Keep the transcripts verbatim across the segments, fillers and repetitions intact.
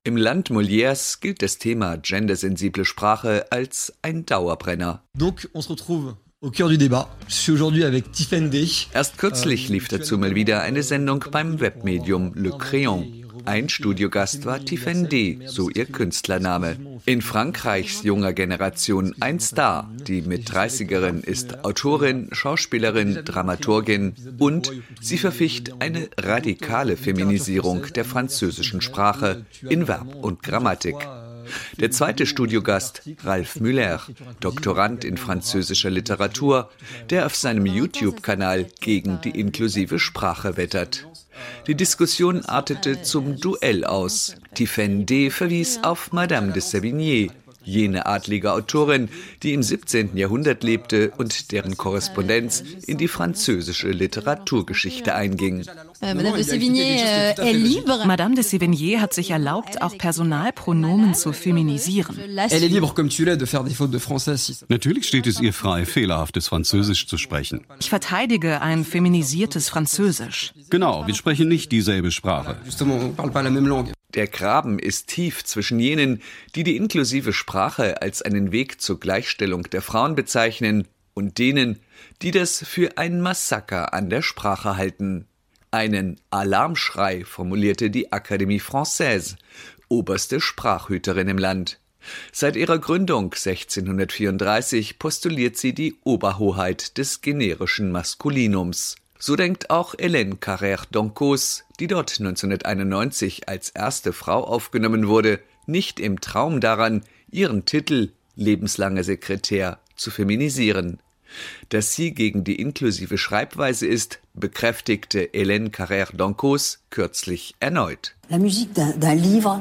Im Land Molières gilt das Thema gendersensible Sprache als ein Dauerbrenner. Donc, on se retrouve au cœur du débat. Je suis aujourd'hui avec Tiffen Day. Erst kürzlich lief dazu mal wieder eine Sendung beim Webmedium Le Crayon. Ein Studiogast war Tiffen Day, so ihr Künstlername. In Frankreichs junger Generation ein Star. Die Mit-dreißigerin ist Autorin, Schauspielerin, Dramaturgin und sie verficht eine radikale Feminisierung der französischen Sprache in Verb und Grammatik. Der zweite Studiogast, Ralph Müller, Doktorand in französischer Literatur, der auf seinem YouTube-Kanal gegen die inklusive Sprache wettert. Die Diskussion artete zum Duell aus. Tiffen Day verwies auf Madame de Sévigné, jene adlige Autorin, die im siebzehnten Jahrhundert lebte und deren Korrespondenz in die französische Literaturgeschichte einging. Madame de Sévigné est libre. Madame de Sévigné hat sich erlaubt, auch Personalpronomen zu feminisieren. Elle est libre, comme tu l'es, de faire des fautes de français. Natürlich steht es ihr frei, fehlerhaftes Französisch zu sprechen. Ich verteidige ein feminisiertes Französisch. Genau, wir sprechen nicht dieselbe Sprache. Justement, on parle pas la même langue. Der Graben ist tief zwischen jenen, die die inklusive Sprache als einen Weg zur Gleichstellung der Frauen bezeichnen, und denen, die das für ein Massaker an der Sprache halten. Einen Alarmschrei formulierte die Académie Française, oberste Sprachhüterin im Land. Seit ihrer Gründung sechzehnhundertvierunddreißig postuliert sie die Oberhoheit des generischen Maskulinums. So denkt auch Hélène Carrère-Doncos, die dort neunzehnhunderteinundneunzig als erste Frau aufgenommen wurde, nicht im Traum daran, ihren Titel lebenslanger Sekretär zu feminisieren. Dass sie gegen die inklusive Schreibweise ist, bekräftigte Hélène Carrère-Doncos kürzlich erneut. La musique d'un, d'un livre.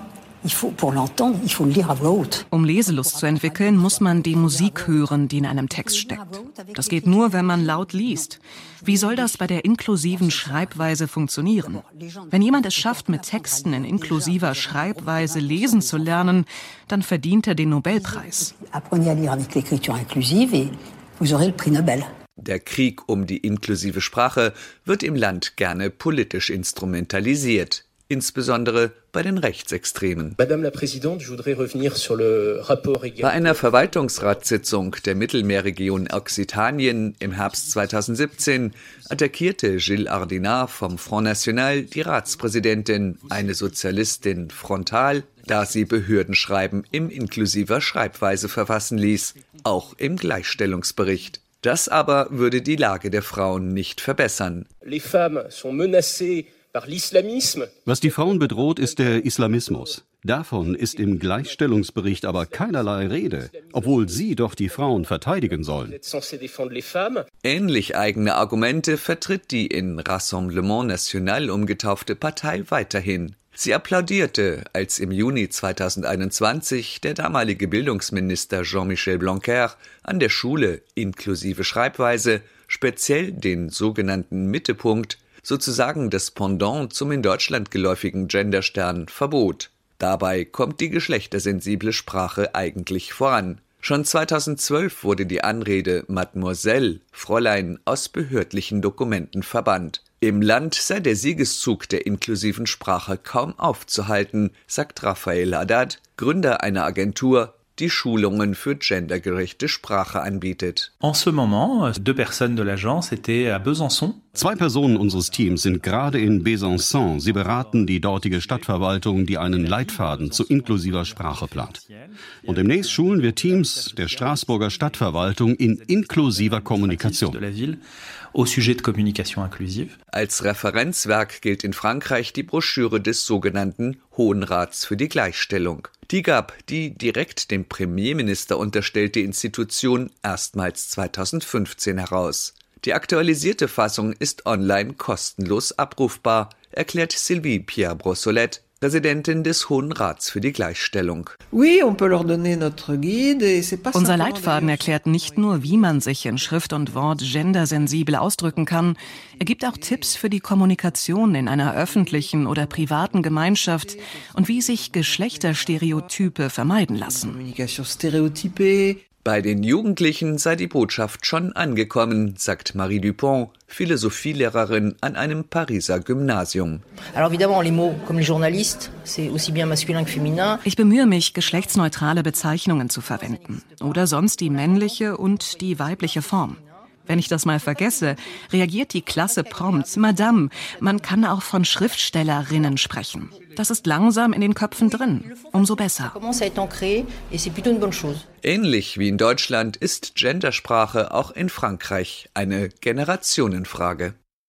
Um Leselust zu entwickeln, muss man die Musik hören, die in einem Text steckt. Das geht nur, wenn man laut liest. Wie soll das bei der inklusiven Schreibweise funktionieren? Wenn jemand es schafft, mit Texten in inklusiver Schreibweise lesen zu lernen, dann verdient er den Nobelpreis. Der Krieg um die inklusive Sprache wird im Land gerne politisch instrumentalisiert. Insbesondere bei den Rechtsextremen. Bei einer Verwaltungsratssitzung der Mittelmeerregion Occitanien im Herbst zweitausendsiebzehn attackierte Gilles Ardinat vom Front National die Ratspräsidentin, eine Sozialistin, frontal, da sie Behördenschreiben in inklusiver Schreibweise verfassen ließ, auch im Gleichstellungsbericht. Das aber würde die Lage der Frauen nicht verbessern. Les femmes sont menacées. Was die Frauen bedroht, ist der Islamismus. Davon ist im Gleichstellungsbericht aber keinerlei Rede, obwohl sie doch die Frauen verteidigen sollen. Ähnlich eigene Argumente vertritt die in Rassemblement National umgetaufte Partei weiterhin. Sie applaudierte, als im Juni zweitausendeinundzwanzig der damalige Bildungsminister Jean-Michel Blanquer an der Schule inklusive Schreibweise speziell den sogenannten Mittepunkt, sozusagen das Pendant zum in Deutschland geläufigen Genderstern, verbot. Dabei kommt die geschlechtersensible Sprache eigentlich voran. Schon zweitausendzwölf wurde die Anrede Mademoiselle, Fräulein, aus behördlichen Dokumenten verbannt. Im Land sei der Siegeszug der inklusiven Sprache kaum aufzuhalten, sagt Raphael Haddad, Gründer einer Agentur, die Schulungen für gendergerechte Sprache anbietet. En ce moment, deux personnes de l'agence étaient à Besançon. Zwei Personen unseres Teams sind gerade in Besançon. Sie beraten die dortige Stadtverwaltung, die einen Leitfaden zu inklusiver Sprache plant. Und demnächst schulen wir Teams der Straßburger Stadtverwaltung in inklusiver Kommunikation. Au sujet de communication inclusive. Als Referenzwerk gilt in Frankreich die Broschüre des sogenannten Hohen Rats für die Gleichstellung. Die gab die direkt dem Premierminister unterstellte Institution erstmals zweitausendfünfzehn heraus. Die aktualisierte Fassung ist online kostenlos abrufbar, erklärt Sylvie Pierre-Brossolette, Präsidentin des Hohen Rats für die Gleichstellung. Unser Leitfaden erklärt nicht nur, wie man sich in Schrift und Wort gendersensibel ausdrücken kann, er gibt auch Tipps für die Kommunikation in einer öffentlichen oder privaten Gemeinschaft und wie sich Geschlechterstereotype vermeiden lassen. Bei den Jugendlichen sei die Botschaft schon angekommen, sagt Marie Dupont, Philosophielehrerin an einem Pariser Gymnasium. Ich bemühe mich, geschlechtsneutrale Bezeichnungen zu verwenden oder sonst die männliche und die weibliche Form. Wenn ich das mal vergesse, reagiert die Klasse prompt: Madame, man kann auch von Schriftstellerinnen sprechen. Das ist langsam in den Köpfen drin. Umso besser. Ähnlich wie in Deutschland ist Gendersprache auch in Frankreich eine Generationenfrage.